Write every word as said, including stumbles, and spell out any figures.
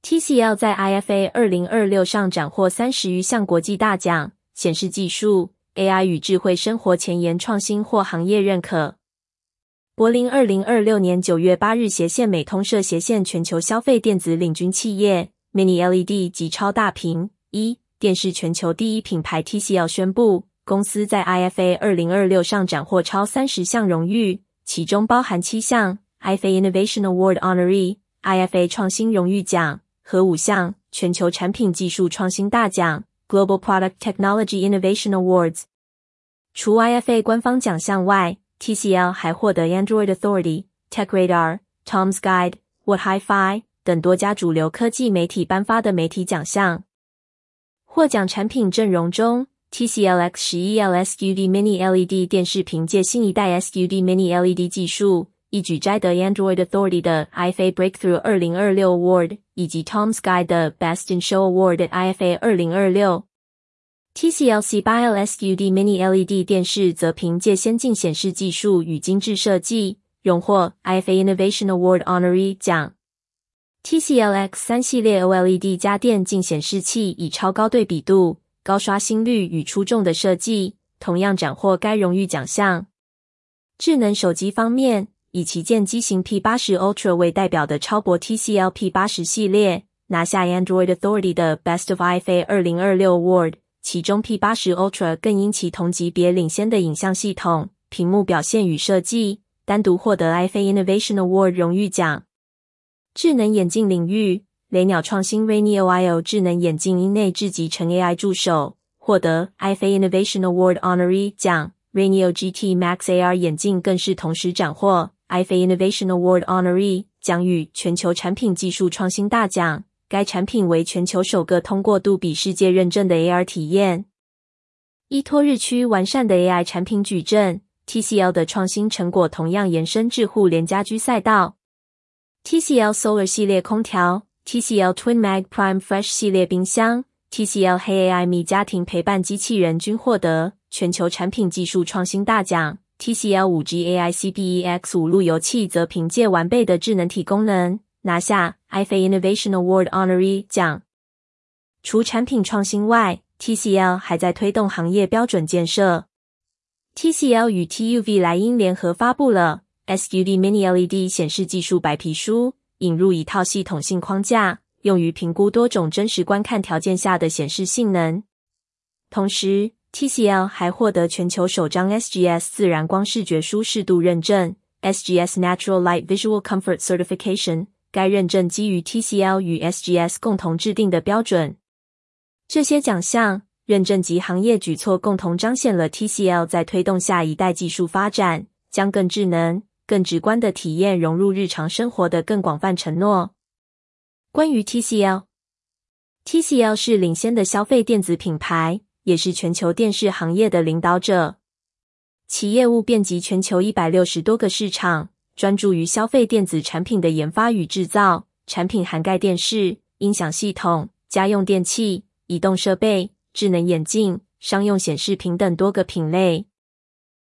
T C L 在 I F A 二零二六上斩获三十余项国际大奖，显示技术、A I 与智慧生活前沿创新获行业认可。柏林二零二六年九月八日斜线美通社斜线全球消费电子领军企业 Mini L E D 及超大屏一电视全球第一品牌 T C L 宣布，公司在 I F A 二零二六上斩获超三十项荣誉，其中包含七项 I F A Innovation Award Honoree、I F A 创新荣誉奖和五项全球产品技术创新大奖 Global Product Technology Innovation Awards。 除 I F A 官方奖项外， T C L 还获得 Android Authority、TechRadar、Tom's Guide、What Hi-Fi 等多家主流科技媒体颁发的媒体奖项。获奖产品阵容中， T C L X 十一 L S U D Mini L E D 电视凭借新一代 S U D Mini L E D 技术，一举摘得 Android Authority 的 I F A Breakthrough 二零二六 Award 以及 Tom's Guide 的 Best in Show Award at I F A 二零二六。 T C L C 八 L S U D Mini L E D 电视则凭借先进显示技术与精致设计，荣获 I F A Innovation Award Honoree 奖。T C L X 三 系列 O L E D 家电镜显示器以超高对比度、高刷新率与出众的设计，同样斩获该荣誉奖项。智能手机方面，以旗舰机型 P 八十 Ultra 为代表的超薄 T C L P 八十 系列，拿下 Android Authority 的 Best of I F A 二零二六 Award， 其中 P 八十 Ultra 更因其同级别领先的影像系统、屏幕表现与设计，单独获得 I F A Innovation Award 荣誉奖。智能眼镜领域，雷鸟创新 Rainio I O 智能眼镜因内置集成 A I 助手，获得 I F A Innovation Award Honoree 奖。Rainio G T Max A R 眼镜更是同时斩获 I F A Innovation Award Honoree 奖与全球产品技术创新大奖。该产品为全球首个通过杜比世界认证的 A R 体验。依托日趋完善的 A I 产品矩阵， T C L 的创新成果同样延伸至互联家居赛道。T C L Solar 系列空调、T C L Twin Mag Prime Fresh 系列冰箱、T C L Hey A I Me 家庭陪伴机器人均获得全球产品技术创新大奖。 T C L 五 G A I C P E X 五 路由器则凭借完备的智能体功能，拿下 I F A Innovation Award Honoree 奖。除产品创新外， T C L 还在推动行业标准建设。 T C L 与 T U V 莱茵联合发布了S U D Mini L E D 显示技术白皮书，引入一套系统性框架，用于评估多种真实观看条件下的显示性能。同时 T C L 还获得全球首张 S G S 自然光视觉舒适度认证 S G S Natural Light Visual Comfort Certification， 该认证基于 T C L 与 S G S 共同制定的标准。这些奖项、认证及行业举措共同彰显了 T C L 在推动下一代技术发展，将更智能、更直观的体验融入日常生活的更广泛承诺。关于 T C L， T C L 是领先的消费电子品牌，也是全球电视行业的领导者。其业务遍及全球一百六十多个市场，专注于消费电子产品的研发与制造，产品涵盖电视、音响系统、家用电器、移动设备、智能眼镜、商用显示屏等多个品类。